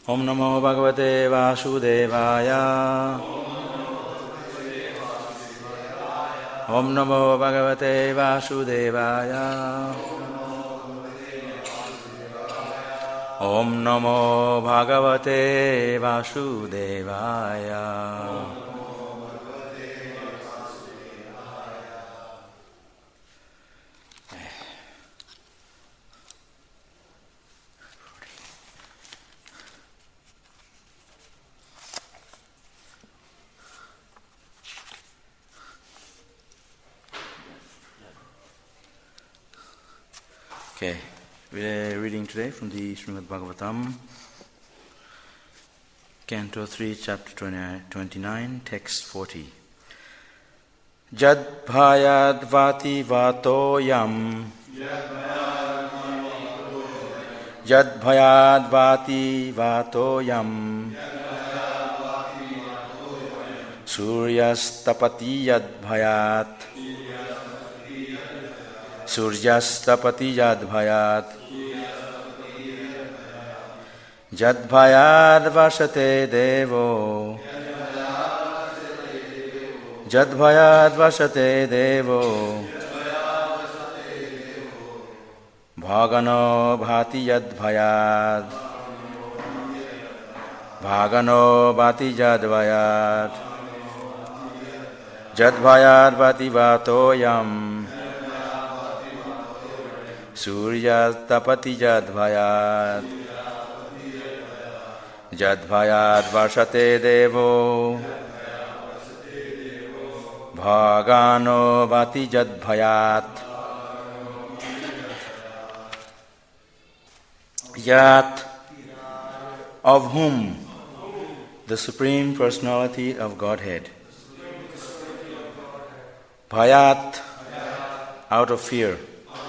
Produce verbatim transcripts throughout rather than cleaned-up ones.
Om Namo Bhagavate Vasudevaya. Om Namo Bhagavate Vasudevaya. Om Namo Bhagavate Vasudevaya. Okay, we're reading today from the Srimad Bhagavatam, Canto three, Chapter twenty-nine, Text forty. Jad bhayad vati vatoyam. Jad bhayad vati vatoyam. Suryastapati yad bhayat. Suryastapati yad bhayat. Jad bhayad vasate devo. Jad bhayad vasate devo. Bhagano bhati yad bhayad. Bhagano bhati yad bhayat. Jad bhayad vati vatoyam. Surya tapati jad bhayat. Jad bhayat varsate devo. Bhagano bhati jad bhayat. Yat, of whom the Supreme Personality of Godhead. Bhayat, out of fear.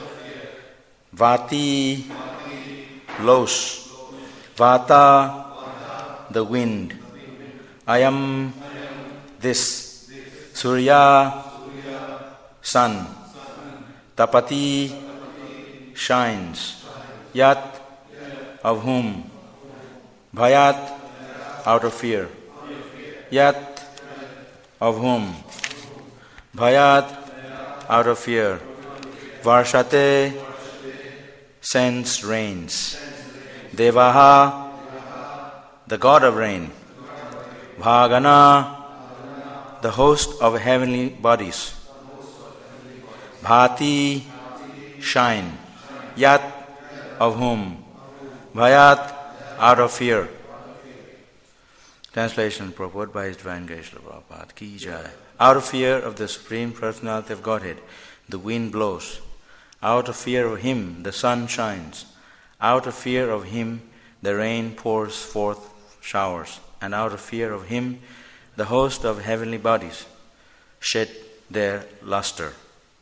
Vati, blows. Vata, the wind. I am this. Surya, sun. Tapati, shines. Yat, of whom. Bhayat, out of fear. Yat, of whom. Bhayat, out of fear. Varshate, sends rains. Devaha, the god of rain. Bhagana, the host of heavenly bodies. Bhati, shine. Yat, of whom. Bhayat, out of fear. Translation purport by His Divine Grace Srila Prabhupada Ki Jai. Out of fear of the Supreme Personality of Godhead, the wind blows. Out of fear of Him, the sun shines. Out of fear of Him, the rain pours forth showers. And out of fear of Him, the host of heavenly bodies shed their luster.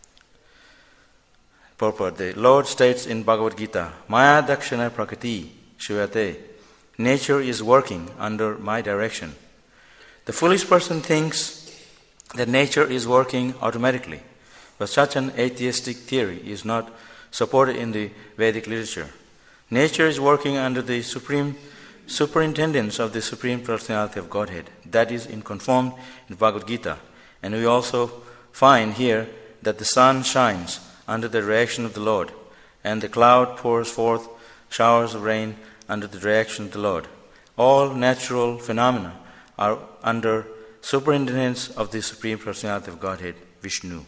Purport. The Lord states in Bhagavad Gita, Maya dakshana prakriti shivate. Nature is working under my direction. The foolish person thinks that nature is working automatically. But such an atheistic theory is not supported in the Vedic literature. Nature is working under the supreme superintendence of the Supreme Personality of Godhead. That is confirmed in Bhagavad Gita. And we also find here that the sun shines under the direction of the Lord, and the cloud pours forth showers of rain under the direction of the Lord. All natural phenomena are under superintendence of the Supreme Personality of Godhead, Vishnu.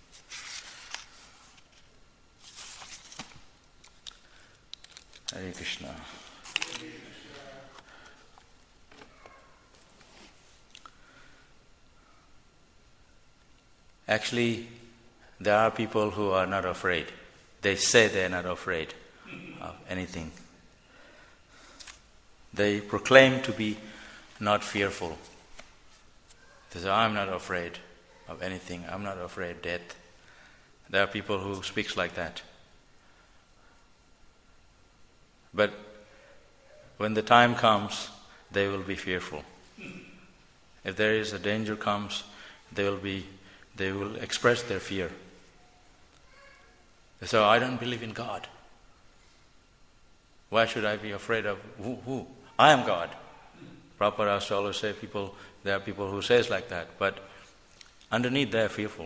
Hare Krishna. Actually, there are people who are not afraid. They say they are not afraid of anything. They proclaim to be not fearful. They say, I'm not afraid of anything. I'm not afraid of death. There are people who speak like that. But when the time comes, they will be fearful. If there is a danger comes, they will be, they will express their fear. They say, I don't believe in God. Why should I be afraid of who? who? I am God. Prabhupada used to always say people, there are people who says like that, but underneath they are fearful.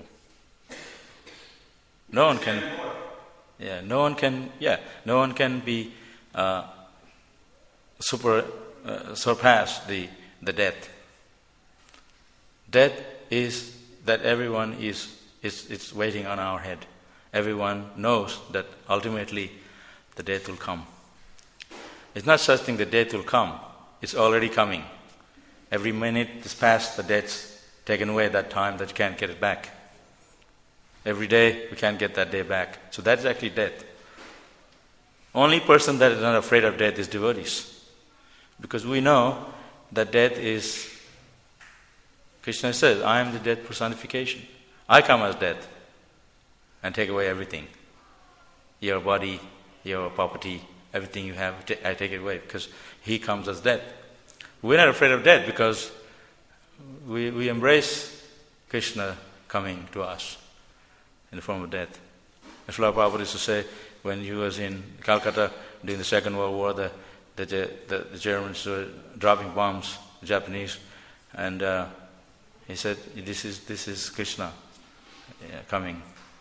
No one can, yeah, no one can, yeah, no one can be uh, super uh, surpass the the death. Death is that everyone is is is waiting on our head. Everyone knows that ultimately the death will come. It's not such thing that death will come. It's already coming. Every minute that's passed, the death's taken away that time that you can't get it back. Every day, we can't get that day back. So that's actually death. Only person that is not afraid of death is devotees. Because we know that death is, Krishna says, I am the death personification. I come as death and take away everything. Your body, your property, everything you have, I take it away because he comes as death. We're not afraid of death because we, we embrace Krishna coming to us in the form of death. As Srila Prabhupada used to say, when he was in Calcutta during the Second World War, the the, the, the Germans were dropping bombs, the Japanese, and uh, he said, "This is this is Krishna yeah, coming."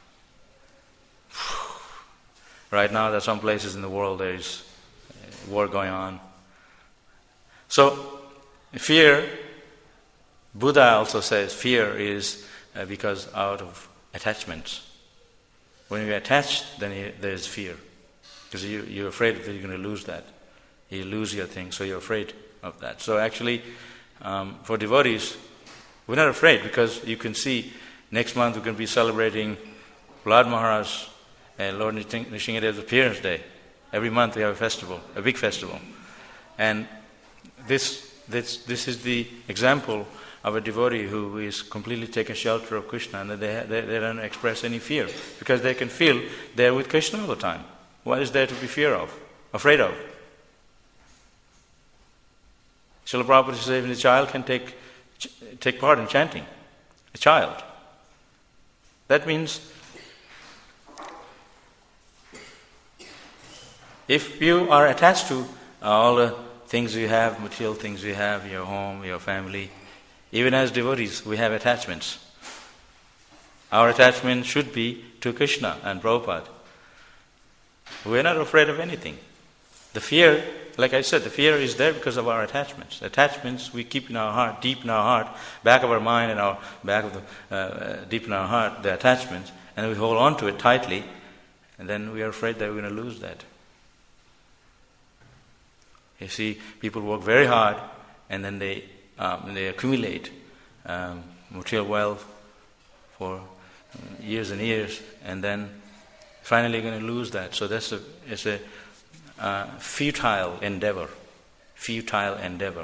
Right now, there are some places in the world there is war going on. So, fear. Buddha also says fear is uh, because out of attachments. When you're attached, then you, there's fear. Because you, you're afraid that you're going to lose that. You lose your thing, so you're afraid of that. So actually, um, for devotees, we're not afraid because you can see next month we're going to be celebrating Prahlad Maharaj and Lord Nrsingadev's appearance day. Every month we have a festival, a big festival. And this, this, this is the example of a devotee who is completely taken shelter of Krishna and they, they, they don't express any fear because they can feel they're with Krishna all the time. What is there to be fear of, afraid of? Srila Prabhupada says even a child can take, take part in chanting. A child. That means if you are attached to all the things you have, material things you have, your home, your family, even as devotees, we have attachments. Our attachment should be to Krishna and Prabhupada. We're not afraid of anything. The fear, like I said, the fear is there because of our attachments. Attachments we keep in our heart, deep in our heart, back of our mind and our back of the uh, deep in our heart, the attachments, and we hold on to it tightly, and then we are afraid that we're going to lose that. You see, people work very hard, and then they um, they accumulate um, material wealth for years and years, and then finally going to lose that. So that's a it's a uh, futile endeavor, futile endeavor.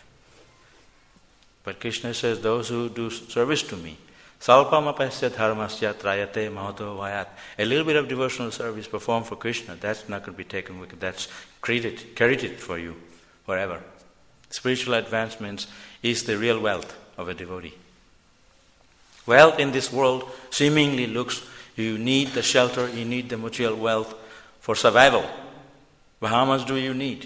But Krishna says, those who do service to me, salpamapasya dharmasya trayate mahato vayat. A little bit of devotional service performed for Krishna, that's not going to be taken with, that's credited, credited for you forever. Spiritual advancements is the real wealth of a devotee. Wealth in this world seemingly looks, you need the shelter, you need the material wealth for survival. But how much do you need?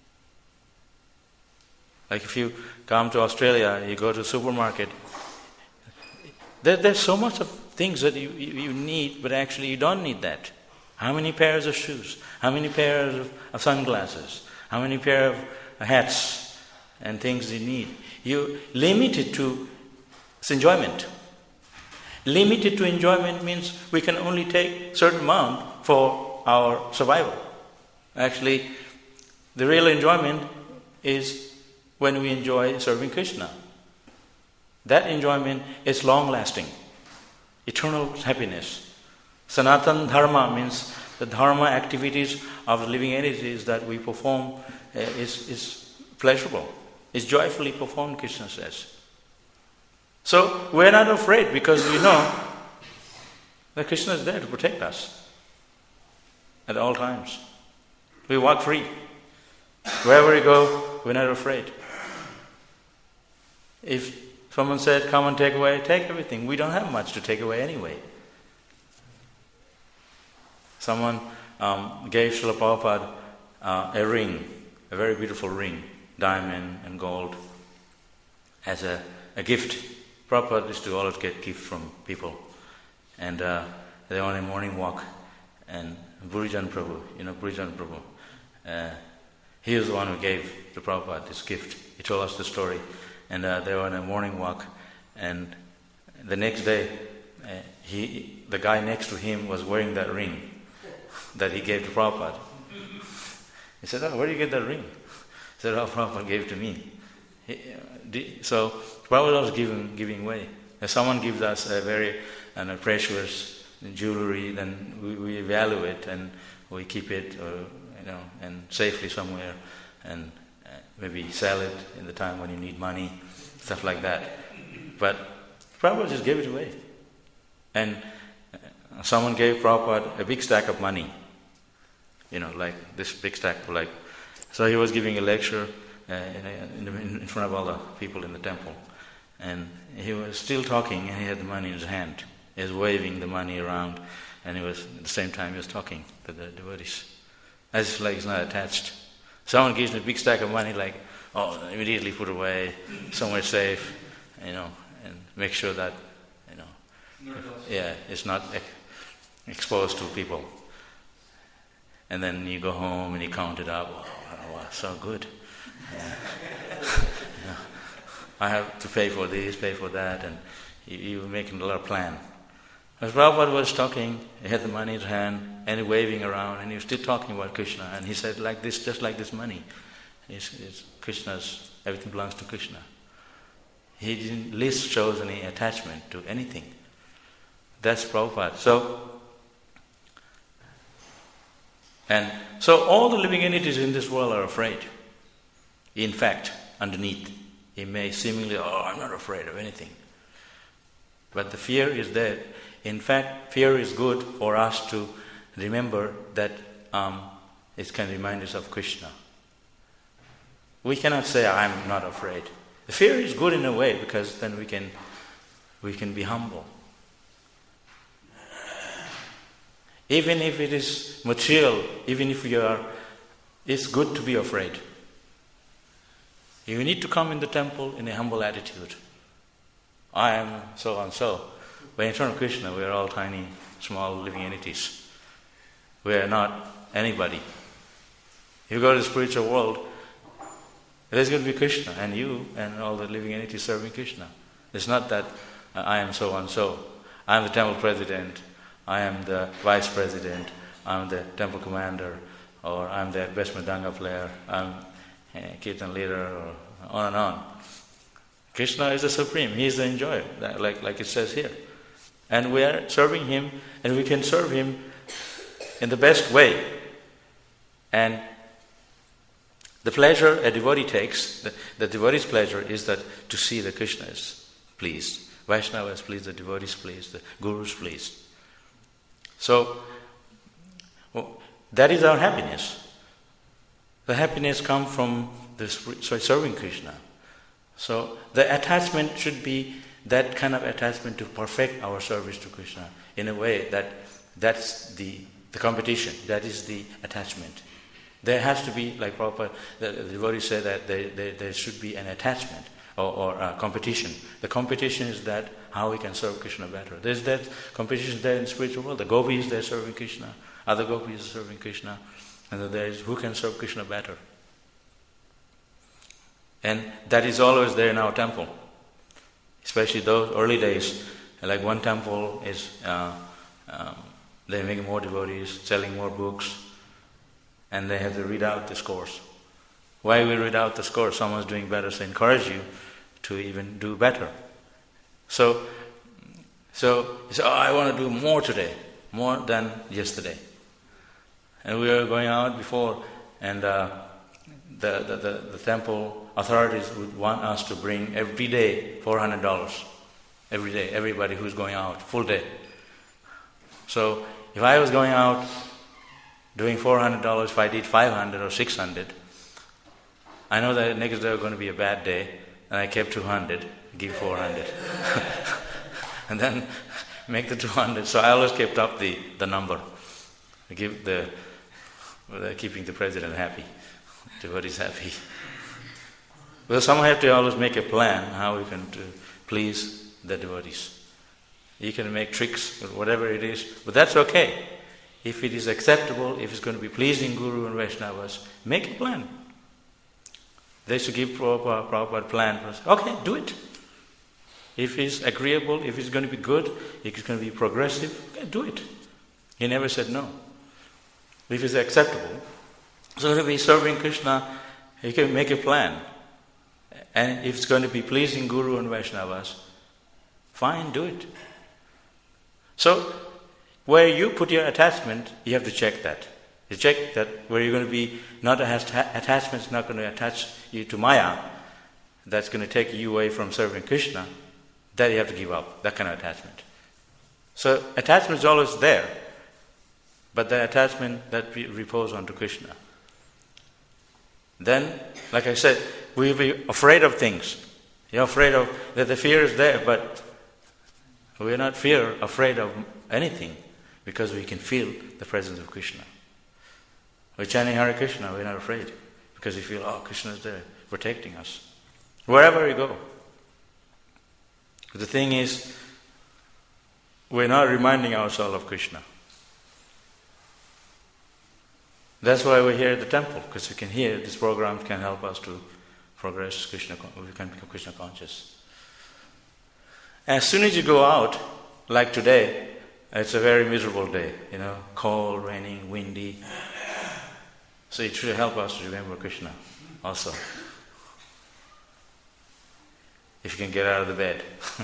Like if you come to Australia, you go to the supermarket, there, there's so much of things that you, you, you need, but actually you don't need that. How many pairs of shoes? How many pairs of, of sunglasses? How many pair of hats and things you need? You limit it to enjoyment. Limited to enjoyment means we can only take certain amount for our survival. Actually, the real enjoyment is when we enjoy serving Krishna. That enjoyment is long-lasting, eternal happiness. Sanatan dharma means the dharma activities of the living entities that we perform uh, is, is pleasurable, is joyfully performed, Krishna says. So we're not afraid because we know that Krishna is there to protect us at all times. We walk free. Wherever we go, we're not afraid. If someone said, come and take away, take everything. We don't have much to take away anyway. Someone um, gave Srila Prabhupada uh, a ring, a very beautiful ring. diamond and gold as a, a gift. Prabhupada used to always get gifts from people. And uh, they were on a morning walk, and Burijan Prabhu, you know Burijan Prabhu, uh, he was the one who gave the Prabhupada this gift. He told us the story. And uh, they were on a morning walk, and the next day, uh, he, the guy next to him was wearing that ring that he gave to Prabhupada. He said, "Oh, where did you get that ring?" He said, "Oh, Prabhupada gave it to me." He, uh, so Prabhupada was giving, giving away. If someone gives us a very uh, precious jewelry, then we, we value it and we keep it, or, you know, and safely somewhere, and uh, maybe sell it in the time when you need money, stuff like that. But Prabhupada just gave it away. And uh, someone gave Prabhupada a big stack of money, you know, like this big stack, like. So he was giving a lecture uh, in, in, in front of all the people in the temple, and he was still talking, and he had the money in his hand. He was waving the money around, and he was at the same time he was talking to the devotees, as if like he's not attached. Someone gives me a big stack of money, like, oh, immediately put away somewhere safe, you know, and make sure that, you know, if, yeah, it's not ex- exposed to people. And then you go home and you count it up. Oh, wow, so good. Yeah. You know, I have to pay for this, pay for that, and you, you're making a lot of plan. As Prabhupada was talking, he had the money in his hand, and he waving around, and he was still talking about Krishna. And he said, like this, just like this money, it's, it's Krishna's. Everything belongs to Krishna. He didn't least shows any attachment to anything. That's Prabhupada. So, and so all the living entities in this world are afraid. In fact, underneath, he may seemingly, oh, I'm not afraid of anything. But the fear is there. In fact, fear is good for us to remember that um, it can remind us of Krishna. We cannot say, I'm not afraid. The fear is good in a way, because then we can we can be humble. Even if it is material, even if you are, it's good to be afraid. You need to come in the temple in a humble attitude. I am so and so. But in front of Krishna, we are all tiny, small living entities. We are not anybody. You go to the spiritual world, there's going to be Krishna, and you and all the living entities serving Krishna. It's not that uh, I am so and so. I am the temple president. I am the vice president. I am the temple commander, or I am the best mridanga player. I am a kirtan leader, or on and on. Krishna is the supreme. He is the enjoyer, like like it says here. And we are serving Him, and we can serve Him in the best way. And the pleasure a devotee takes, the, the devotee's pleasure is that to see that Krishna is pleased. Vaishnava is pleased, the devotee is pleased, the Guru is pleased. So, well, that is our happiness. The happiness comes from the sorry, serving Krishna. So the attachment should be that kind of attachment to perfect our service to Krishna in a way that that's the, the competition, that is the attachment. There has to be, like Prabhupada, the, the devotees say that there, there, there should be an attachment or, or a competition. The competition is that how we can serve Krishna better. There's that competition there in the spiritual world. The gopis, they're serving Krishna. Other gopis are serving Krishna. And then there is who can serve Krishna better. And that is always there in our temple. Especially those early days. Like one temple is, uh, um, they're making more devotees, selling more books. And they have to read out this course. Why we read out this course? Someone's doing better, so encourage you to even do better. So, so you say, oh, I want to do more today, more than yesterday. And we were going out before, and uh, the, the, the, the temple authorities would want us to bring every day four hundred dollars. Every day, everybody who's going out, full day. So if I was going out doing four hundred dollars, if I did five hundred or six hundred, I know that next day was going to be a bad day, and I kept two hundred, give four hundred. And then make the two hundred. So I always kept up the, the number. I give the, the keeping the president happy, devotees happy. Well, someone have to always make a plan how we can to please the devotees. You can make tricks or whatever it is, but that's okay. If it is acceptable, if it's going to be pleasing Guru and Vaishnavas, make a plan. They should give proper proper plan. Okay, do it. If it's agreeable, if it's going to be good, if it's going to be progressive, okay, do it. He never said no. If it's acceptable, so if he's serving Krishna, he can make a plan. And if it's going to be pleasing Guru and Vaishnavas, fine, do it. So, where you put your attachment, you have to check that. You check that where you're going to be, not attachment is not going to attach you to Maya, that's going to take you away from serving Krishna, that you have to give up, that kind of attachment. So, attachment is always there, but the attachment that we repose onto Krishna. Then, like I said, we'll be afraid of things. You're afraid of, that the fear is there, but we're not fear, afraid of anything, because we can feel the presence of Krishna. We're chanting Hare Krishna, we're not afraid, because we feel, oh, Krishna is there, protecting us. Wherever we go. The thing is, we're not reminding ourselves of Krishna. That's why we're here at the temple, because we can hear this program can help us to progress Krishna, we can become Krishna conscious. As soon as you go out, like today, it's a very miserable day, you know, cold, raining, windy. So it should help us to remember Krishna also. If you can get out of the bed.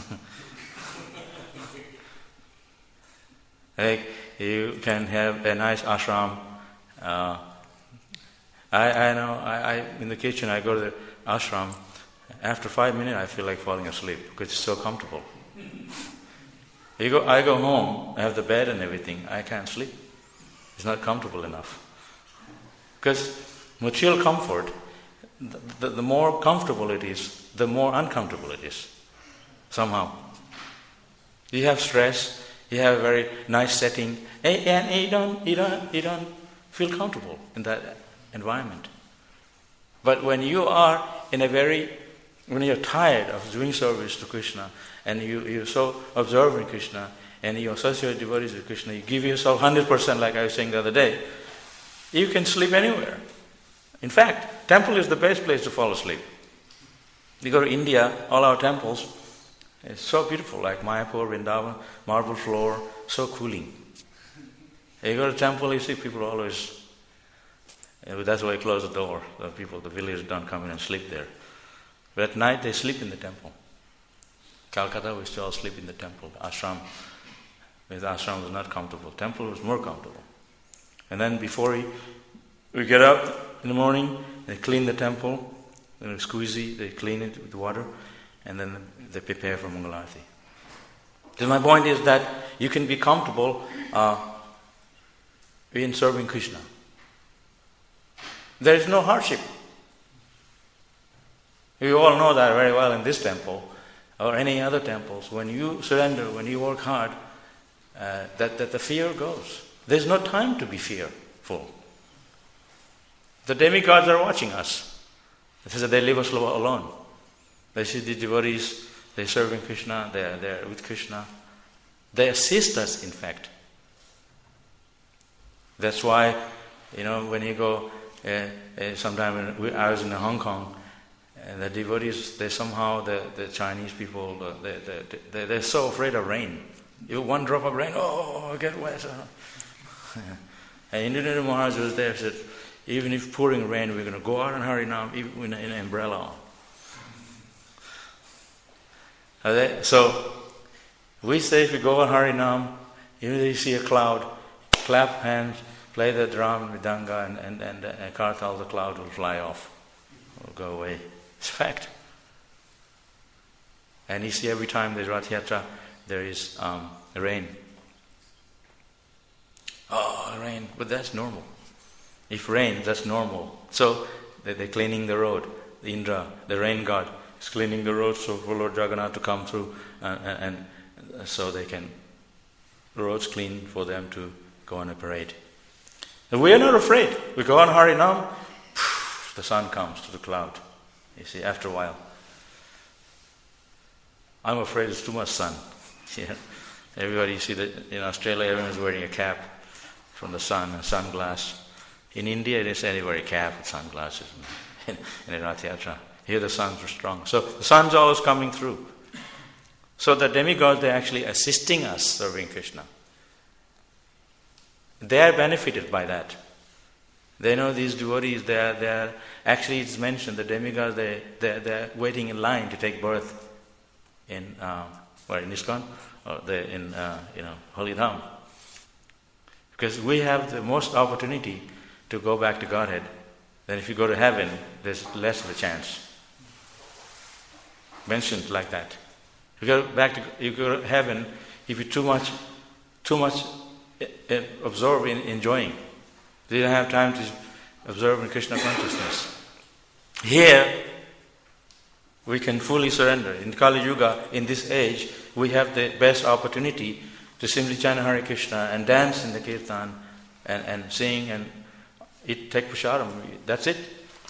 Like you can have a nice ashram. Uh, I, I know, I, I in the kitchen, I go to the ashram. After five minutes, I feel like falling asleep because it's so comfortable. You go, I go home, I have the bed and everything, I can't sleep. It's not comfortable enough. Because material comfort, the, the, the more comfortable it is, the more uncomfortable it is, somehow. You have stress, you have a very nice setting, and you don't, you don't, you don't feel comfortable in that environment. But when you are in a very, when you're tired of doing service to Krishna, and you, you're so observing Krishna, and you associate devotees with Krishna, you give yourself one hundred percent like I was saying the other day, you can sleep anywhere. In fact, temple is the best place to fall asleep. You go to India, all our temples, it's so beautiful, like Mayapur, Vrindavan, marble floor, so cooling. You go to temple, you see people always, that's why I close the door. The people, the villagers don't come in and sleep there. But at night they sleep in the temple. Calcutta, we still sleep in the temple. Ashram, the ashram was not comfortable. Temple was more comfortable. And then before we, we get up in the morning, they clean the temple, you know, squeezy, they clean it with water, and then they prepare for Mangalarti. So my point is that you can be comfortable uh, in serving Krishna. There is no hardship. You all know that very well in this temple or any other temples. When you surrender, when you work hard, uh, that, that the fear goes. There's no time to be fearful. The demigods are watching us. They leave us alone. They see the devotees, they're serving Krishna, they're, they're with Krishna. They assist us, in fact. That's why, you know, when you go, uh, uh, sometime when I was in Hong Kong, and the devotees, they somehow, the, the Chinese people, they, they, they, they're so afraid of rain. You one drop of rain, oh, I get wet. And Indranidha Maharaj was there, said, even if pouring rain, we're going to go out and hurry now, even in an umbrella. So, we say if we go on Harinam, even if you see a cloud, clap hands, play the drum, Vidanga, and, and, and, and Kartal, the cloud will fly off, will go away. It's a fact. And you see every time there's Rath Yatra, there is um, rain. Oh, rain, but that's normal. If rain, that's normal. So, they're cleaning the road. The Indra, the rain god, is cleaning the road so for Lord Jagannath to come through, uh, and, and so they can, the road's clean for them to go on a parade. And we are not afraid. We go on Harinam, the sun comes to the cloud. You see, after a while. I'm afraid it's too much sun. Yeah. Everybody, you see that in Australia, everyone's wearing a cap from the sun, a sunglass. In India, they say they wear a cap with sunglasses in, in a Rath Yatra. Here the suns are strong. So the sun's always coming through. So the demigods, they're actually assisting us serving Krishna. They are benefited by that. They know these devotees, they are, they are actually it's mentioned, the demigods, they, they, they're waiting in line to take birth in, uh, what, in ISKCON? Or they in, uh, you know, Holy Dham. Because we have the most opportunity to go back to Godhead. Then if you go to heaven, there's less of a chance. Mentioned like that. You go back to you go to heaven if you too much, too much uh, absorb in enjoying. You don't have time to observe in Krishna consciousness. Here, we can fully surrender. In Kali Yuga, in this age, we have the best opportunity to simply chant Hare Krishna and dance in the kirtan and, and sing and eat, take prasadam. That's it.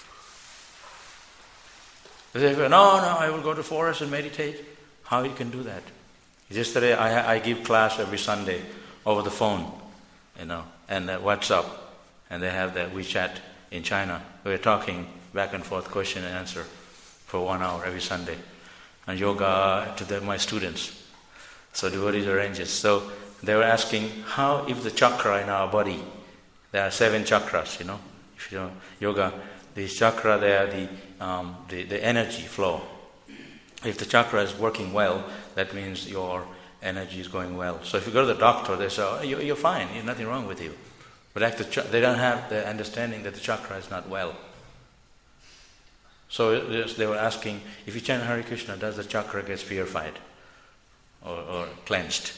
They say, no, no, I will go to the forest and meditate. How you can do that? Yesterday, I, I give class every Sunday over the phone, you know, and uh, WhatsApp. And they have the WeChat in China. We're talking back and forth, question and answer for one hour every Sunday. And yoga to the, my students. So devotees arranges. So they were asking, how if the chakra in our body, there are seven chakras, you know. If you know yoga, these chakra, they are the, um, the, the energy flow. If the chakra is working well, that means your energy is going well. So if you go to the doctor, they say, oh, you're fine, there's nothing wrong with you. But they don't have the understanding that the chakra is not well. So they were asking, if you chant Hare Krishna, does the chakra get purified or, or cleansed?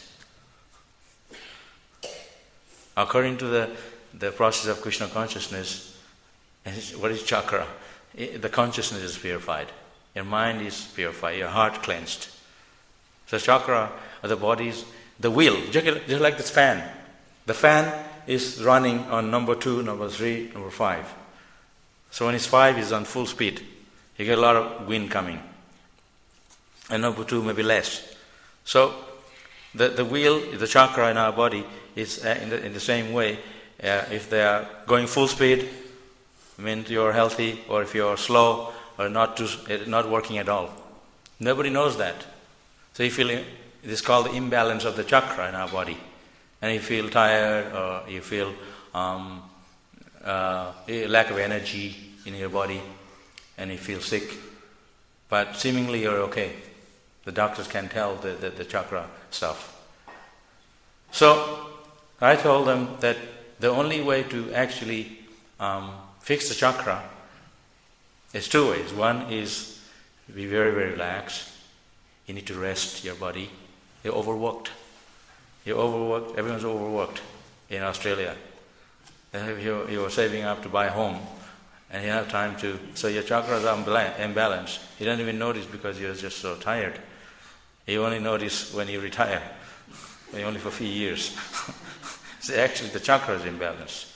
According to the, the process of Krishna consciousness, what is chakra? The consciousness is purified. Your mind is purified, your heart cleansed. So chakra are the body's, the wheel, just like this fan. The fan is running on number two, number three, number five. So when it's five, it's on full speed. You get a lot of wind coming. And number two, maybe less. So the, the wheel, the chakra in our body is uh, in, the, in the same way. Uh, if they are going full speed, means you're healthy, or if you're slow, or not too, not working at all. Nobody knows that. So you feel, it is called the imbalance of the chakra in our body. And you feel tired, or you feel um, uh, lack of energy in your body, and you feel sick. But seemingly you're okay. The doctors can tell the, the, the chakra stuff. So I told them that the only way to actually um, fix the chakra is two ways. One is be very, very relaxed. You need to rest your body. You're overworked. You're overworked. Everyone's overworked in Australia. You, you were saving up to buy a home, and you have time to. So your chakras are imbalanced. You don't even notice because you're just so tired. You only notice when you retire, only for a few years. So actually, the chakra is imbalanced.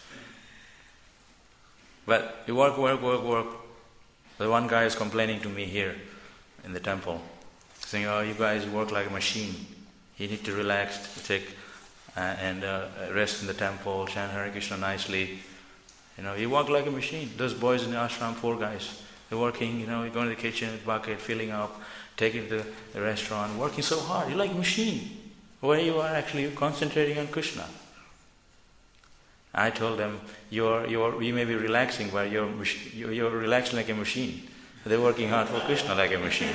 But you work, work, work, work. The one guy is complaining to me here in the temple, saying, "Oh, you guys work like a machine. You need to relax, take uh, and uh, rest in the temple, chant Hare Krishna nicely. You know, you work like a machine. Those boys in the ashram, poor guys, they're working. You know, you go to the kitchen with bucket, filling up, taking to the restaurant, working so hard. You're like a machine, where you are actually concentrating on Krishna." I told them, "You're you're you may be relaxing, but you're you're, you're relaxing like a machine. They're working hard for Krishna like a machine."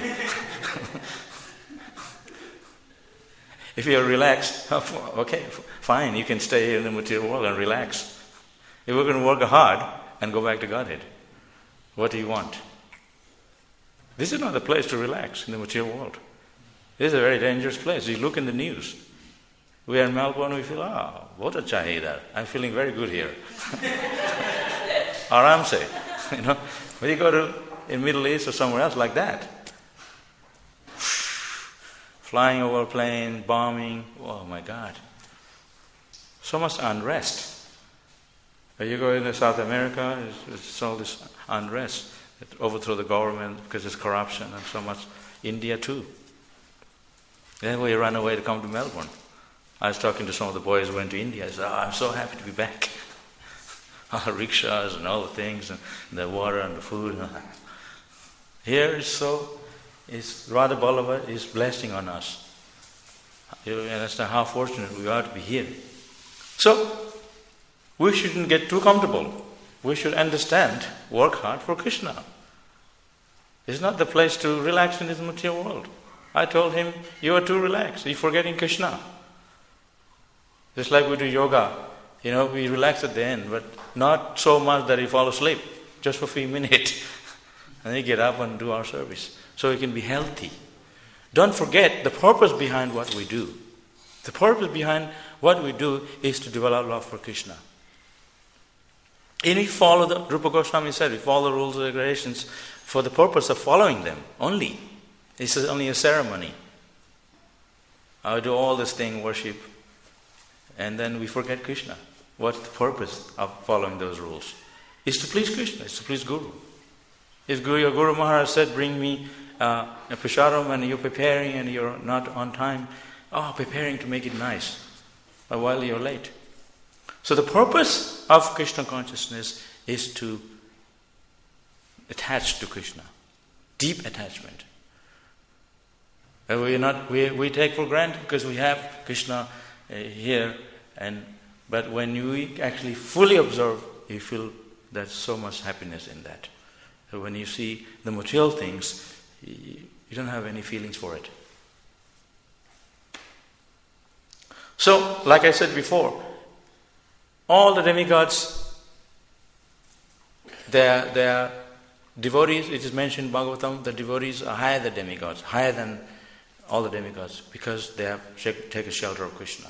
If you're relaxed, okay, fine, you can stay here in the material world and relax. If we're going to work hard and go back to Godhead, what do you want? This is not the place to relax in the material world. This is a very dangerous place. You look in the news. We are in Melbourne, we feel, ah, what a chahi idhar. I'm feeling very good here. Aram se. You know, when you go to in Middle East or somewhere else like that, flying over a plane, bombing, oh my God. So much unrest. When you go into South America, it's, it's all this unrest. overthrow the government because there's corruption and so much. India too. Then we ran away to come to Melbourne. I was talking to some of the boys who went to India. I said, oh, I'm so happy to be back. Our rickshaws and all the things, and the water and the food. Here is so, it's Radha Vallabha is blessing on us. You understand how fortunate we are to be here. So, we shouldn't get too comfortable. We should understand, work hard for Krishna. It's not the place to relax in this material world. I told him, you are too relaxed. You're forgetting Krishna. Just like we do yoga. You know, we relax at the end, but not so much that you fall asleep, just for a few minutes. And then you get up and do our service. So we can be healthy. Don't forget the purpose behind what we do. The purpose behind what we do is to develop love for Krishna. And we follow the, Rupa Goswami said, we follow the rules and regulations for the purpose of following them only. This is only a ceremony. I do all this thing, worship, and then we forget Krishna. What's the purpose of following those rules? It's to please Krishna, it's to please Guru. If Guru, your Guru Maharaj said, bring me uh, a prasadam and you're preparing and you're not on time, oh, preparing to make it nice, but while you're late. So the purpose of Krishna consciousness is to attach to Krishna, deep attachment. And we are not we we take for granted because we have Krishna uh, here, and but when you actually fully observe, you feel there's so much happiness in that. So when you see the material things, you, you don't have any feelings for it. So, like I said before, all the demigods, they are, they are devotees. It is mentioned in Bhagavatam, the devotees are higher than demigods, higher than all the demigods, because they have taken shelter of Krishna.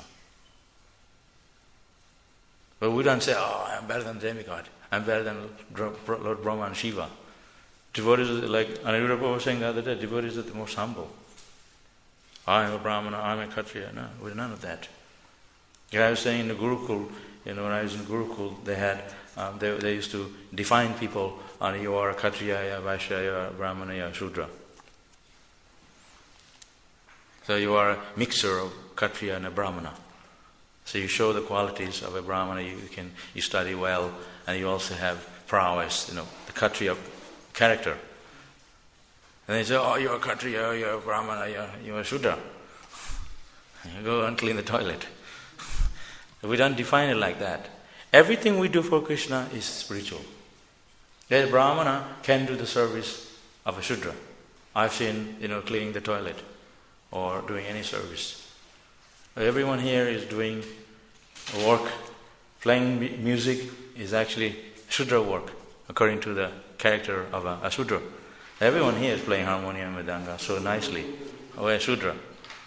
But we don't say, oh, I'm better than demigod, I'm better than Lord Brahma and Shiva. Devotees, like Aniruddha was saying the other day, devotees are the most humble. I'm a Brahmana, I'm a Kshatriya. No, we're none of that. Yeah, I was saying in the Gurukul, you know, when I was in Gurukul, they had, um, they, they used to define people on you are a Kshatriya, you are a Vaishya, you are a Brahmana, you are a Shudra. So you are a mixture of Kshatriya and a Brahmana. So you show the qualities of a Brahmana, you, you can you study well, and you also have prowess, you know, the Kshatriya character. And they say, oh, you're a Kshatriya, you're a Brahmana, you're, you're a Shudra. You go and clean the toilet. We don't define it like that. Everything we do for Krishna is spiritual. A Brahmana can do the service of a Shudra. I've seen, you know, cleaning the toilet or doing any service. Everyone here is doing work. Playing music is actually Shudra work, according to the character of a, a Shudra. Everyone here is playing harmonium and mridanga so nicely. Oh, a Shudra.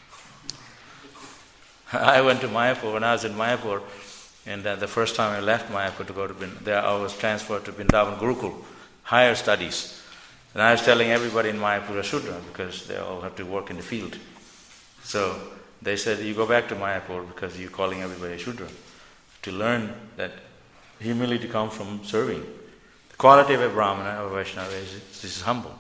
I went to Mayapur when I was in Mayapur, and uh, the first time I left Mayapur to go to Bin, there I was transferred to Vrindavan Gurukul, higher studies. And I was telling everybody in Mayapur a Shudra because they all have to work in the field. So they said, you go back to Mayapur because you're calling everybody a Shudra. To learn that humility comes from serving. The quality of a Brahmana or a Vaishnava is this is humble.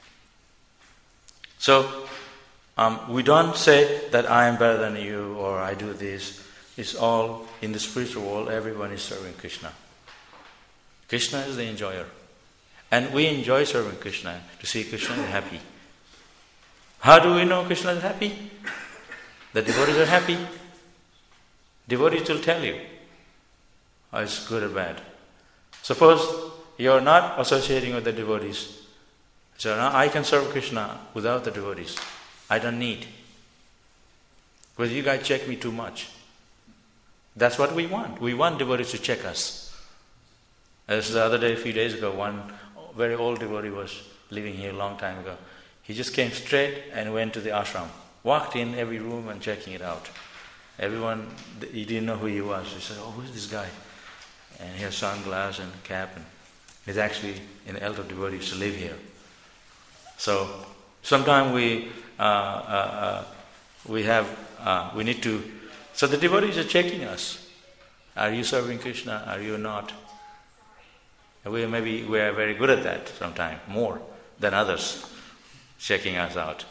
So, um, we don't say that I am better than you or I do this. It's all in the spiritual world, everyone is serving Krishna. Krishna is the enjoyer. And we enjoy serving Krishna to see Krishna is happy. How do we know Krishna is happy? The devotees are happy. Devotees will tell you, oh, it's good or bad. Suppose you are not associating with the devotees. So now I can serve Krishna without the devotees. I don't need. Because you guys check me too much. That's what we want. We want devotees to check us. As the other day, a few days ago, one very old devotee was living here a long time ago. He just came straight and went to the ashram. Walked in every room and checking it out. Everyone, he didn't know who he was. He said, oh, who's this guy? And he has sunglasses and cap. And he's actually an elder devotee used to live here. So sometimes we uh, uh, uh, we have uh, we need to. So the devotees are checking us. Are you serving Krishna? Are you not? And we maybe we are very good at that sometimes, more than others, checking us out.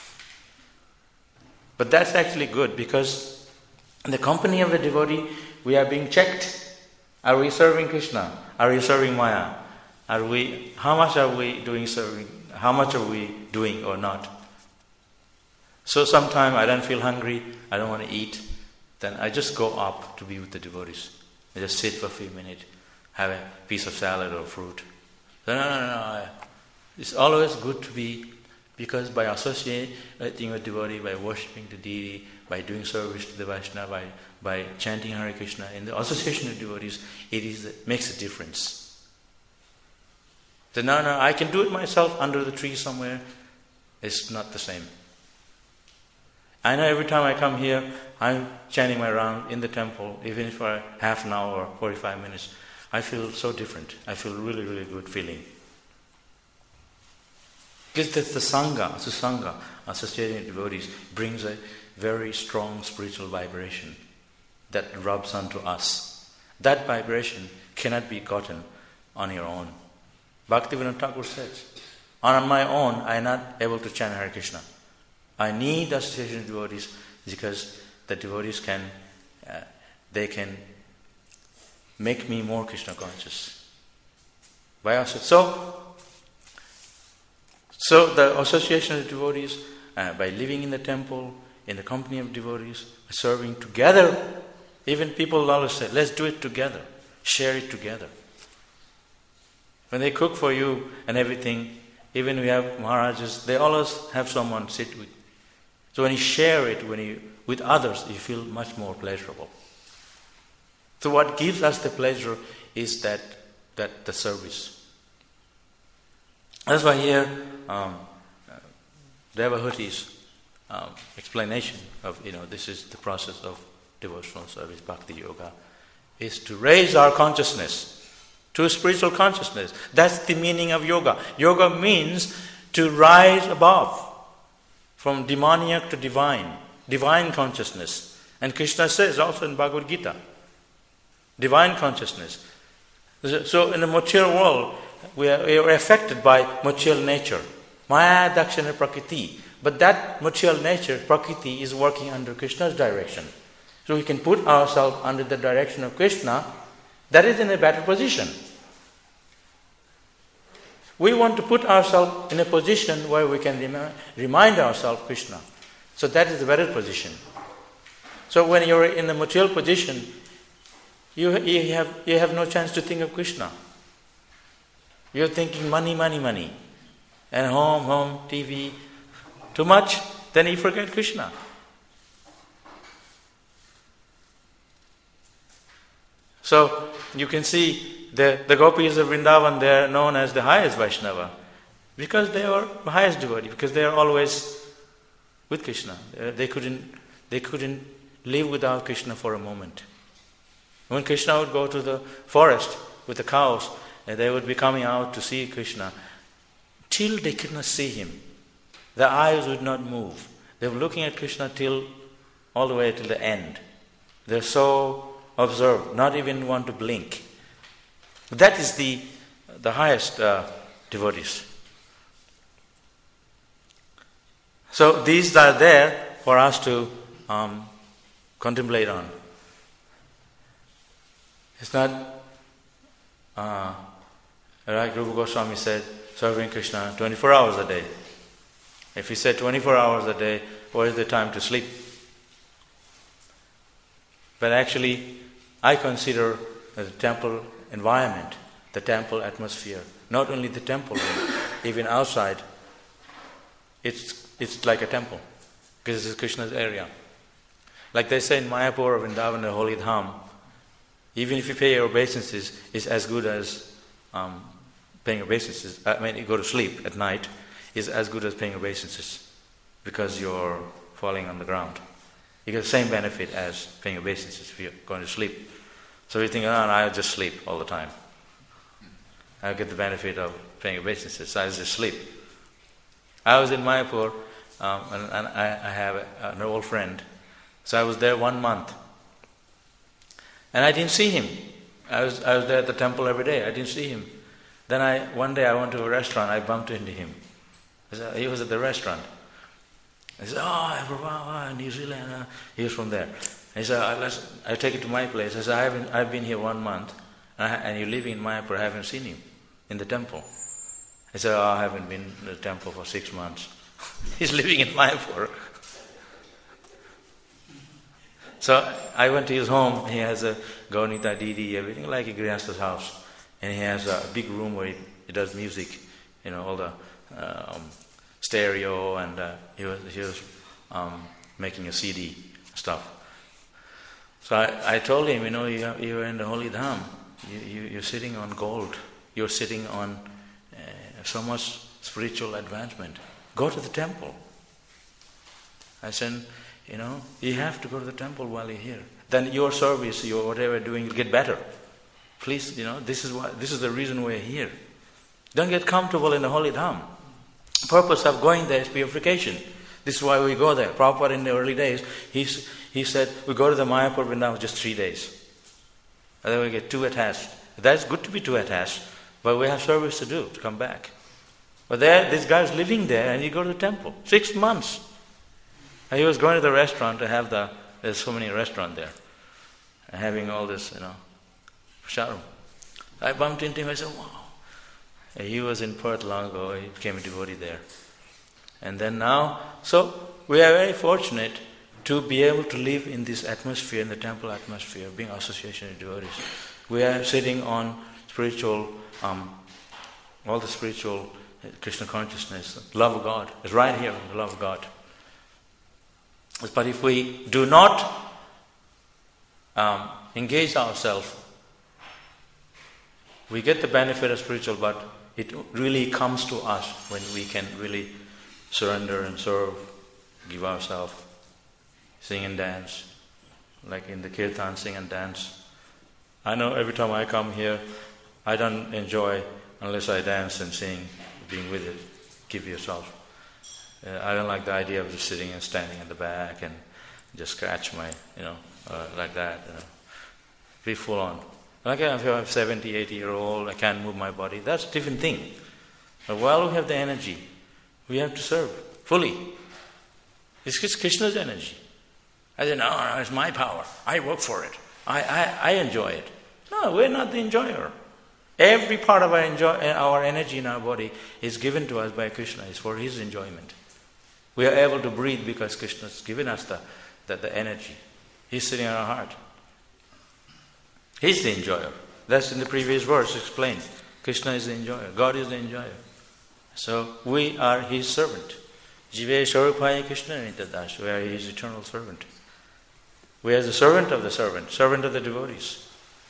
But that's actually good, because in the company of a devotee, we are being checked. Are we serving Krishna? Are we serving Maya? Are we? How much are we doing serving? How much are we doing or not? So sometimes I don't feel hungry, I don't want to eat, then I just go up to be with the devotees. I just sit for a few minutes, have a piece of salad or fruit. No, no, no, no. It's always good to be, because by associating with devotee, by worshipping the deity, by doing service to the Vaishnava, by, by chanting Hare Krishna, in the association of devotees, it is it makes a difference. So no, no, I can do it myself under the tree somewhere. It's not the same. I know every time I come here, I'm chanting my round in the temple, even for half an hour or forty-five minutes. I feel so different. I feel really, really good feeling. Because the, the Sangha, Susanga, associating with devotees, brings a very strong spiritual vibration that rubs onto us. That vibration cannot be gotten on your own. Bhaktivinoda Thakur says, on my own, I am not able to chant Hare Krishna. I need the association of devotees, because the devotees can, uh, they can make me more Krishna conscious. By so, so the association of devotees, uh, by living in the temple, in the company of devotees, serving together, even people always say, let's do it together, share it together. When they cook for you and everything, even we have Maharajas, they always have someone sit with. So when you share it when you, with others, you feel much more pleasurable. So what gives us the pleasure is that, that the service. That's why here, um, Devahuti's um, explanation of, you know, this is the process of devotional service, bhakti yoga, is to raise our consciousness to spiritual consciousness. That's the meaning of yoga. Yoga means to rise above, from demoniac to divine, divine consciousness. And Krishna says also in Bhagavad Gita, divine consciousness. So in the material world, we are, we are affected by material nature. Maya dakshana prakriti. But that material nature, prakriti, is working under Krishna's direction. So we can put ourselves under the direction of Krishna. That is in a better position. We want to put ourselves in a position where we can rem- remind ourselves of Krishna. So that is the better position. So when you're in the material position, you, you, have, you have no chance to think of Krishna. You're thinking money, money, money. And home, home, T V. Too much, then you forget Krishna. So you can see the, the gopis of Vrindavan, they are known as the highest Vaishnava because they are the highest devotee, because they are always with Krishna. They couldn't, they couldn't live without Krishna for a moment. When Krishna would go to the forest with the cows, and they would be coming out to see Krishna, till they could not see him. Their eyes would not move. They were looking at Krishna till all the way till the end. They're so observed, not even want to blink. That is the the highest uh, devotees. So these are there for us to um, contemplate on. It's not uh, like Rupa Goswami said, serving Krishna twenty-four hours a day. If he said twenty-four hours a day, what is the time to sleep? But actually, I consider the temple environment, the temple atmosphere, not only the temple, even outside, it's it's like a temple, because it's Krishna's area. Like they say in Mayapur or Vrindavan, the Holy Dham, even if you pay your obeisances, it's as good as um, paying obeisances. I mean, you go to sleep at night, is as good as paying obeisances, because you're falling on the ground. You get the same benefit as paying obeisances if you're going to sleep. So you think, oh, I'll just sleep all the time. I'll get the benefit of paying obeisances, so I'll just sleep. I was in Mayapur, um, and, and I, I have a, an old friend. So I was there one month. And I didn't see him. I was I was there at the temple every day. I didn't see him. Then I one day I went to a restaurant, I bumped into him. I said, he was at the restaurant. I said, oh, New Zealand. Uh, he was from there. He said, I, let's, I take it to my place. I said, I haven't, I've been here one month, and, I, and you're living in Mayapur, I haven't seen you in the temple. He said, oh, I haven't been in the temple for six months. He's living in Mayapur. So I went to his home. He has a Gaunita, Didi, everything like a Grihastha's house. And he has a big room where he, he does music, you know, all the um, stereo, and uh, he was, he was um, making a C D stuff. So I, I told him, you know, you have, you're in the Holy Dham. You, you, you're sitting on gold. You're sitting on uh, so much spiritual advancement. Go to the temple. I said, you know, you have to go to the temple while you're here. Then your service, your whatever you're doing will get better. Please, you know, this is why, this is the reason we're here. Don't get comfortable in the Holy Dham. Purpose of going there is purification. This is why we go there. Prabhupada in the early days, he's, he said, we go to the Mayapur Vrindavan just three days. And then we get too attached. That's good to be too attached, but we have service to do, to come back. But there, this guy's living there, and you go to the temple. Six months. And he was going to the restaurant to have the, there's so many restaurants there, and having all this, you know, sharum. I bumped into him, I said, wow. And he was in Perth long ago, he became a devotee there. And then now, so we are very fortunate to be able to live in this atmosphere, in the temple atmosphere, being association with devotees. We are sitting on spiritual, um, all the spiritual Krishna consciousness, love of God. It's right here, the love of God. But if we do not um, engage ourselves, we get the benefit of spiritual, but it really comes to us when we can really surrender and serve, give ourselves, sing and dance, like in the kirtan, sing and dance. I know every time I come here, I don't enjoy unless I dance and sing, being with it. Give yourself. Uh, I don't like the idea of just sitting and standing in the back and just scratch my, you know, uh, like that. You know. Be full on. Like if I'm seventy, eighty year old, I can't move my body. That's a different thing. But while we have the energy, we have to serve fully. It's just Krishna's energy. I say, no, no, it's my power. I work for it. I, I, I enjoy it. No, we're not the enjoyer. Every part of our, enjoy, our energy in our body is given to us by Krishna. It's for His enjoyment. We are able to breathe because Krishna has given us the, the, the energy. He's sitting in our heart. He's the enjoyer. That's in the previous verse explained. Krishna is the enjoyer. God is the enjoyer. So we are His servant. Jive Swarupaya Krishna Nitadash. We are His eternal servant. We are the servant of the servant, servant of the devotees.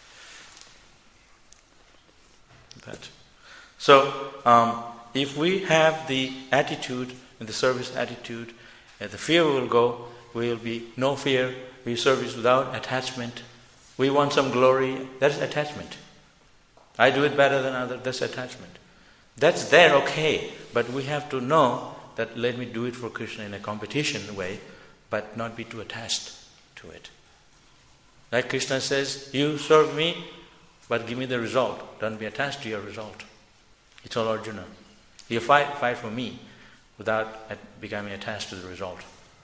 That. So, um, if we have the attitude, and the service attitude, and the fear will go, we will be no fear, we service without attachment. We want some glory, that's attachment. I do it better than others, that's attachment. That's there, okay, but we have to know that let me do it for Krishna in a competition way, but not be too attached to it. Like Krishna says, you serve me, but give me the result. Don't be attached to your result. He told Arjuna, you fight, fight for me without becoming attached to the result.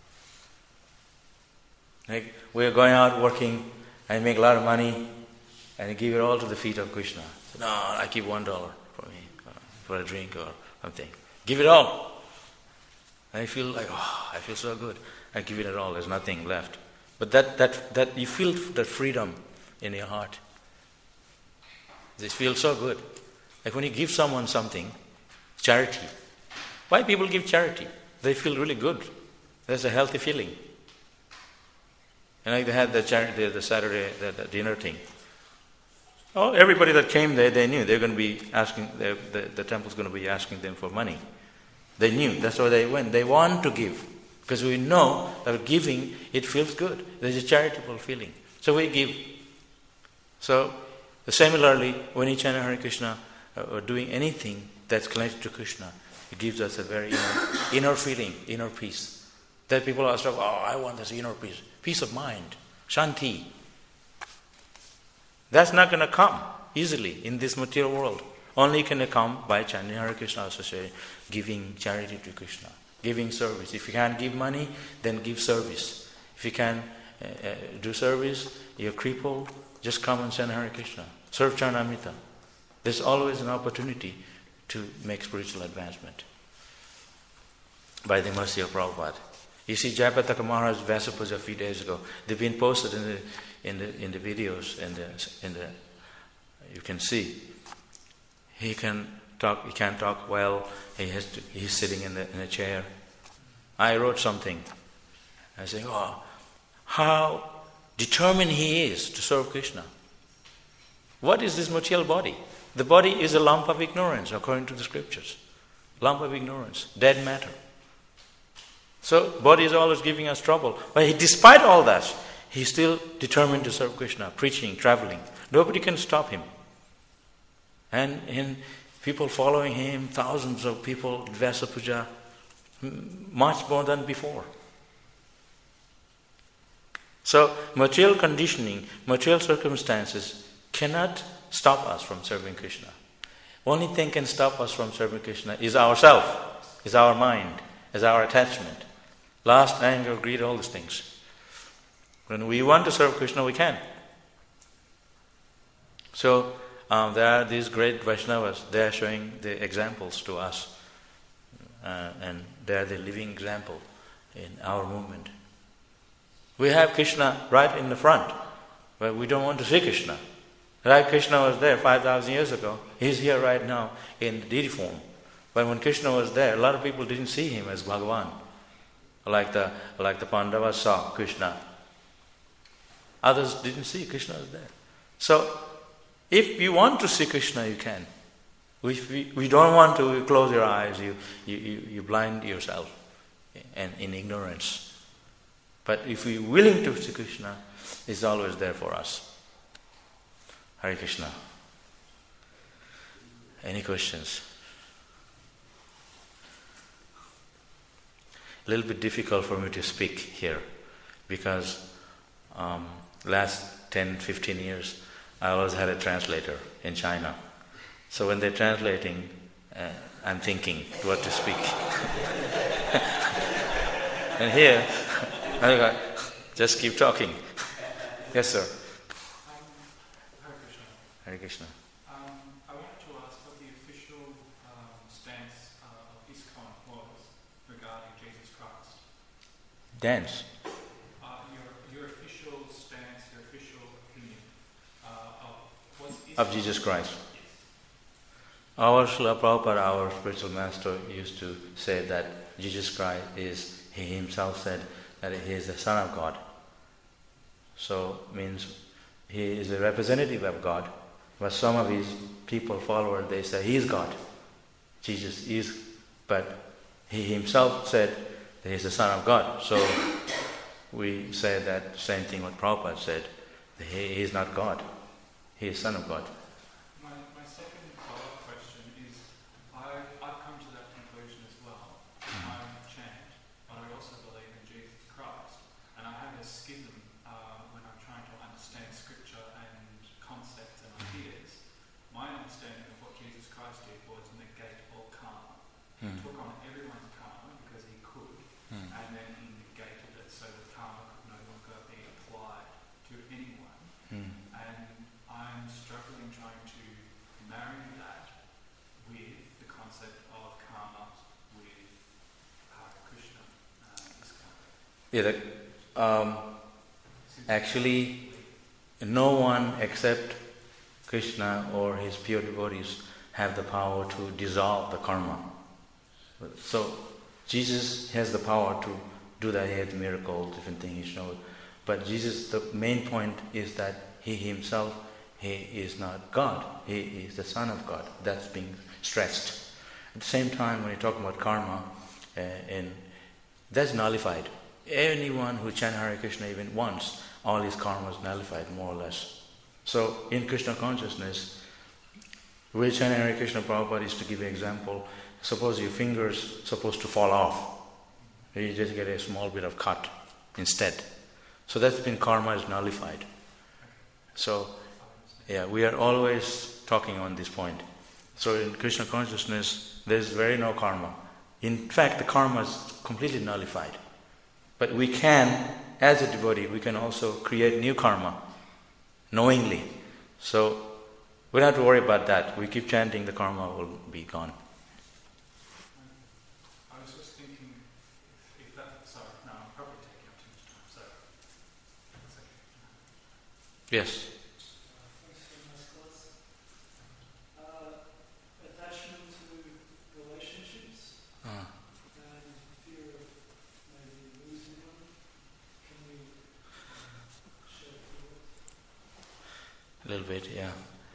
Like we are going out working, I make a lot of money, and I give it all to the feet of Krishna. No, I keep one dollar for me, uh, for a drink or something. Give it all. I feel like, oh, I feel so good. I give it all. There's nothing left. But that that that you feel that freedom in your heart. This feels so good. Like when you give someone something, charity. Why people give charity? They feel really good. There's a healthy feeling. And like they had the charity, the Saturday the, the dinner thing. Oh, everybody that came there, they knew they're going to be asking. The, the, the temple's going to be asking them for money. They knew. That's why they went. They want to give because we know that giving it feels good. There's a charitable feeling, so we give. So. Similarly, when we chant Hare Krishna uh, or doing anything that's connected to Krishna, it gives us a very inner, inner feeling, inner peace. That people are struck, oh, I want this inner peace, peace of mind, shanti. That's not going to come easily in this material world. only can come by chanting Hare Krishna Association, giving charity to Krishna, giving service. If you can't give money, then give service. If you can uh, uh, do service, you're crippled, just come and chant Hare Krishna. Serve Charanamrita. There's always an opportunity to make spiritual advancement by the mercy of Prabhupada. You see Jayapataka Maharaj Vyasa Puja a few days ago. They've been posted in the in the in the videos in the in the you can see. He can talk he can't talk well, he has to, he's sitting in the in a chair. I wrote something. I say, oh, how determined he is to serve Krishna. What is this material body? The body is a lump of ignorance according to the scriptures. Lump of ignorance, dead matter. So, body is always giving us trouble. But he, despite all that, he's still determined to serve Krishna, preaching, traveling. Nobody can stop him. And, and people following him, thousands of people, Vyasa Puja, much more than before. So, material conditioning, material circumstances cannot stop us from serving Krishna. Only thing can stop us from serving Krishna is ourself, is our mind, is our attachment. Lust, anger, greed, all these things. When we want to serve Krishna, we can. So, um, there are these great Vaishnavas, they are showing the examples to us. Uh, and they are the living example in our movement. We have Krishna right in the front, but we don't want to see Krishna. Right, Krishna was there five thousand years ago. He's here right now in deity form. But when Krishna was there, a lot of people didn't see him as Bhagavan. Like the like the Pandavas saw Krishna. Others didn't see Krishna was there. So, if you want to see Krishna, you can. If we, we don't want to, you close your eyes, you, you, you, you blind yourself and in ignorance. But if we're willing to see Krishna, it's always there for us. Hare Krishna. Any questions? A little bit difficult for me to speak here because um, last ten, fifteen years I always had a translator in China. So when they're translating, uh, I'm thinking what to speak. And here, I go, just keep talking. Yes, sir. Hare Krishna. Um, I wanted to ask what the official um, stance uh, of ISKCON was regarding Jesus Christ. Dance. Uh, your, your official stance, your official opinion uh, of what's ISKCON? Of Jesus Christ. Yes. Our Srila Prabhupada, our spiritual master, used to say that Jesus Christ is, he himself said that he is the Son of God. So, means he is a representative of God. But some of his people, followers, they say he is God. Jesus is, but he himself said that he is the Son of God. So we say that same thing what Prabhupada said, that he is not God. He is Son of God. My, my second follow-up question is, I, I've come to that conclusion as well. I chant, but I also believe in Jesus Christ. And I have a schism uh, when I'm trying to understand scripture and concepts and ideas. My understanding of what Jesus Christ did was negate all karma. He Mm. took on everyone's karma because he could, Mm. and then he negated it so that karma could no longer be applied to anyone. Mm. And I'm struggling trying to marry that with the concept of karma with Hare Krishna. Uh, this kind of Yeah, the, um, actually, no one except Krishna or his pure devotees have the power to dissolve the karma. So, Jesus has the power to do that. He has miracles, different things he showed. But Jesus, the main point is that he himself, he is not God. He is the Son of God. That's being stressed. At the same time, when you talk about karma, uh, and that's nullified. Anyone who chants Hare Krishna even once, all his karma is nullified, more or less. So, in Krishna consciousness, we chant Hare Krishna. Prabhupada used to give an example. Suppose your finger's supposed to fall off. You just get a small bit of cut instead. So that's been karma is nullified. So, yeah, we are always talking on this point. So in Krishna consciousness, there is very no karma. In fact, the karma is completely nullified. But we can, as a devotee, we can also create new karma, knowingly. So we don't have to worry about that. We keep chanting, the karma will be gone. I was just thinking, if, if that, sorry, no, I'm probably taking up too much time, so that's okay. Yes. Thanks for my class. Uh, attachment to relationships Uh, and fear of maybe losing them. Can you share a a little bit, yeah.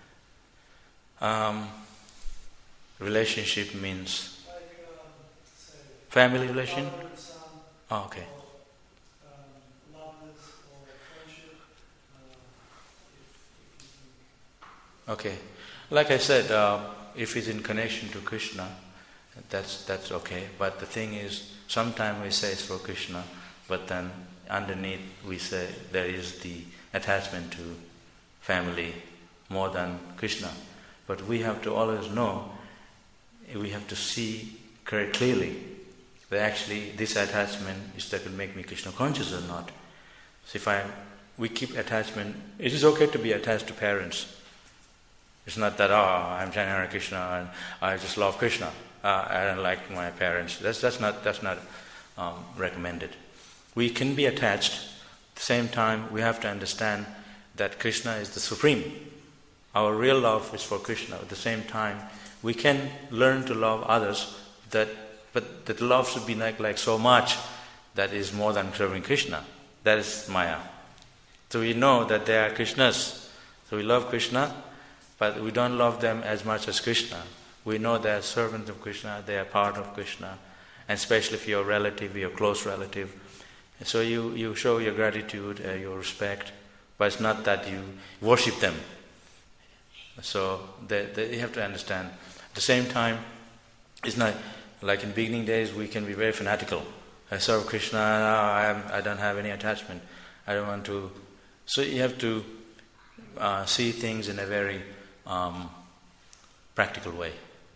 Um, relationship means few? Like, um, say, family relation? father and son, Oh, okay. or um, lovers, or friendship. Uh, if, if you think. Okay. Like I said, uh, if it's in connection to Krishna, that's that's okay. But the thing is, sometimes we say it's for Krishna, but then underneath we say there is the attachment to family more than Krishna. But we have to always know, we have to see very clearly that actually this attachment is that will make me Krishna conscious or not. So if I, we keep attachment, it is okay to be attached to parents. It's not that, oh, I'm chanting Hare Krishna and I just love Krishna. Uh, I don't like my parents. That's that's not that's not um, recommended. We can be attached. At the same time, we have to understand that Krishna is the supreme. Our real love is for Krishna. At the same time, we can learn to love others, that but that love should be like, like so much that is more than serving Krishna. That is Maya. So we know that they are Krishnas. So we love Krishna, but we don't love them as much as Krishna. We know they are servants of Krishna, they are part of Krishna, and especially if you're a relative, you're a close relative. So you, you show your gratitude, uh, your respect, but it's not that you worship them. So they, they, you have to understand. At the same time, it's not like in beginning days we can be very fanatical. I serve Krishna, I, am, I don't have any attachment. I don't want to. So you have to uh, see things in a very um, practical way.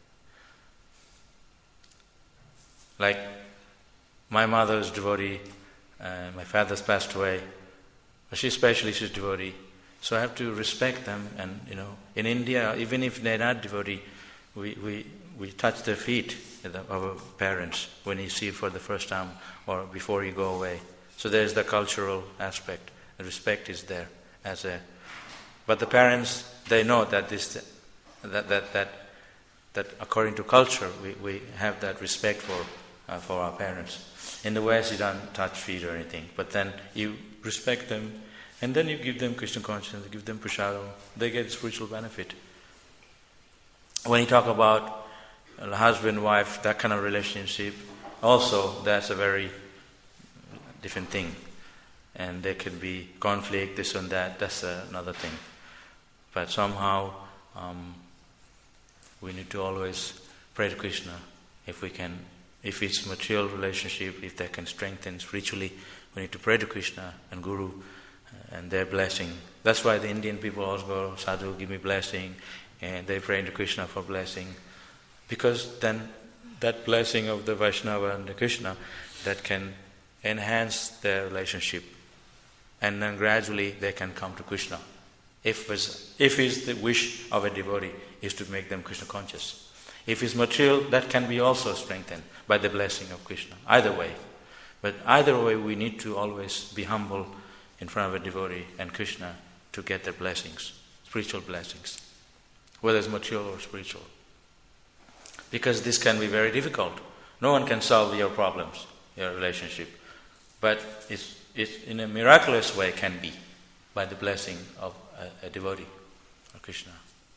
Like my mother's devotee, uh, my father's passed away, but she especially she's devotee. So I have to respect them, and you know, in India, even if they're not devotee, we, we, we touch their feet, our parents, when you see it for the first time or before you go away. So there's the cultural aspect. The respect is there as a. But the parents, they know that this, that that that, that according to culture, we, we have that respect for uh, for our parents. In the West, you don't touch feet or anything, but then you respect them. And then you give them Krishna consciousness, give them prasadam, they get spiritual benefit. When you talk about husband, wife, that kind of relationship, also that's a very different thing. And there can be conflict, this and that, that's another thing. But somehow um, we need to always pray to Krishna if we can, if it's material relationship, if they can strengthen spiritually, we need to pray to Krishna and Guru and their blessing. That's why the Indian people always go, Sadhu, give me blessing, and they pray to Krishna for blessing. Because then that blessing of the Vaishnava and the Krishna, that can enhance their relationship. And then gradually they can come to Krishna. If it's, if it's the wish of a devotee is to make them Krishna conscious. If it's material, that can be also strengthened by the blessing of Krishna. Either way. But either way, we need to always be humble in front of a devotee and Krishna to get their blessings, spiritual blessings, whether it's material or spiritual. Because this can be very difficult. No one can solve your problems, your relationship. But it's, it's in a miraculous way can be by the blessing of a, a devotee of Krishna.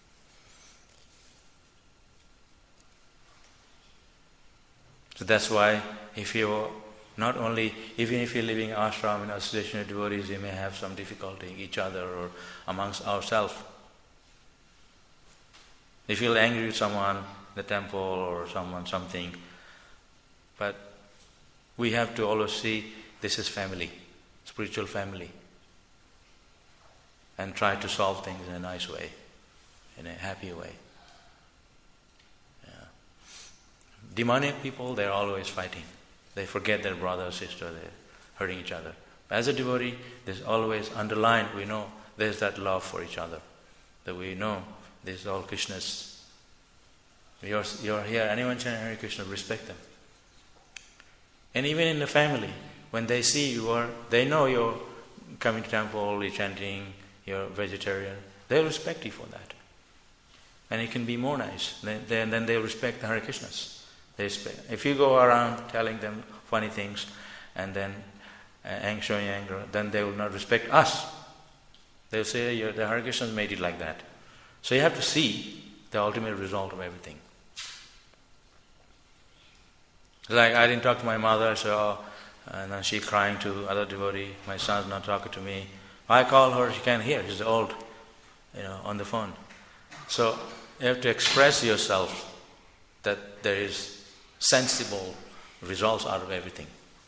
So that's why if you not only, even if you're living ashram in association with devotees, you may have some difficulty each other or amongst ourselves. If you're angry with someone in the temple or someone, something, but we have to always see this is family, spiritual family, and try to solve things in a nice way, in a happy way. demonic people, they're always fighting. They forget their brother or sister, they're hurting each other. As a devotee, there's always underlined, we know there's that love for each other. That we know this is all Krishna's. You're, you're here, anyone chanting Hare Krishna, respect them. And even in the family, when they see you are, they know you're coming to temple, you're chanting, you're vegetarian, they'll respect you for that. And it can be more nice. Then, then, then they'll respect the Hare Krishnas. They respect. If you go around telling them funny things and then uh, showing anger, then they will not respect us. They'll say, "You're, the Hare Krishnas made it like that." So you have to see the ultimate result of everything. Like I didn't talk to my mother, so and then she crying to other devotee, my son's not talking to me. I call her, she can't hear, she's old, you know, on the phone. So you have to express yourself that there is sensible results out of everything.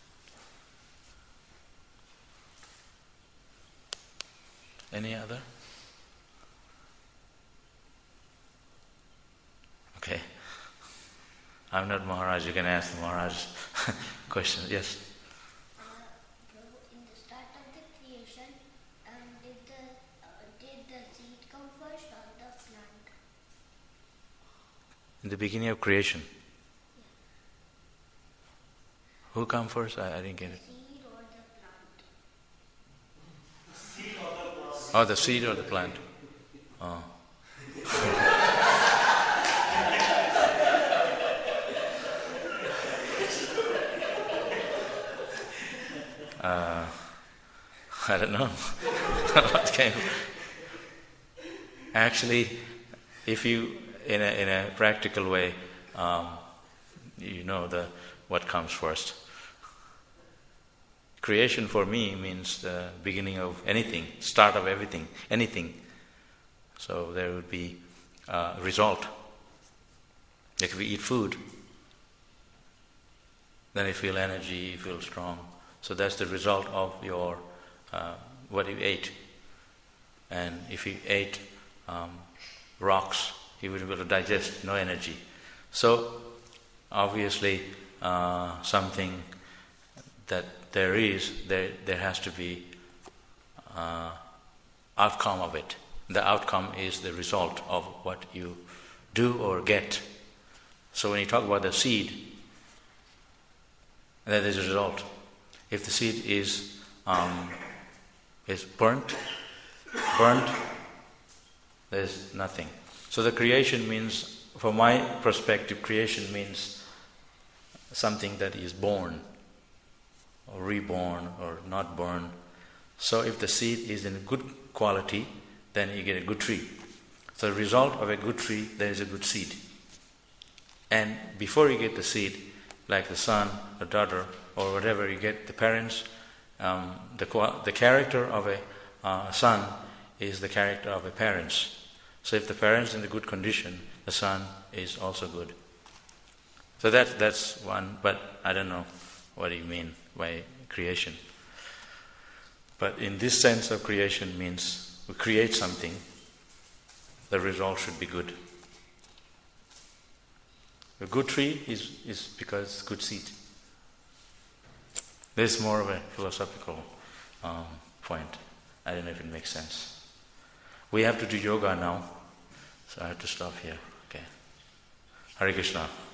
Any other? Okay. I'm not Maharaj, you can ask the Maharaj questions. Yes? Uh, in the start of the creation, um, did, the, uh, did the seed come first or the plant? In the beginning of creation. Yeah. Who come first? I, I didn't get it. Seed or the plant? Oh, the seed or the plant? Oh. uh, I don't know. What came? Actually, if you, in a in a practical way, um, you know the what comes first. Creation for me means the beginning of anything, start of everything, anything. So there would be a result. Like if we eat food, then you feel energy, you feel strong. So that's the result of your uh, what you ate. And if you ate um, rocks, you would be able to digest, no energy. So obviously uh, something that there is, there there has to be uh, outcome of it. The outcome is the result of what you do or get. So when you talk about the seed, that is a result. If the seed is um, is burnt, burnt, there's nothing. So the creation means, from my perspective, creation means something that is born, or reborn, or not born. So if the seed is in good quality, then you get a good tree. So the result of a good tree, there is a good seed. And before you get the seed, like the son or daughter or whatever, you get the parents. Um, the the character of a uh, son is the character of a parents. So if the parents are in a good condition, the son is also good. So that that's one. But I don't know what do you mean by creation. But in this sense of creation means we create something. The result should be good. A good tree is, is because it's good seed. This is more of a philosophical um, point. I don't know if it makes sense. We have to do yoga now, so I have to stop here. Okay. Hare Krishna.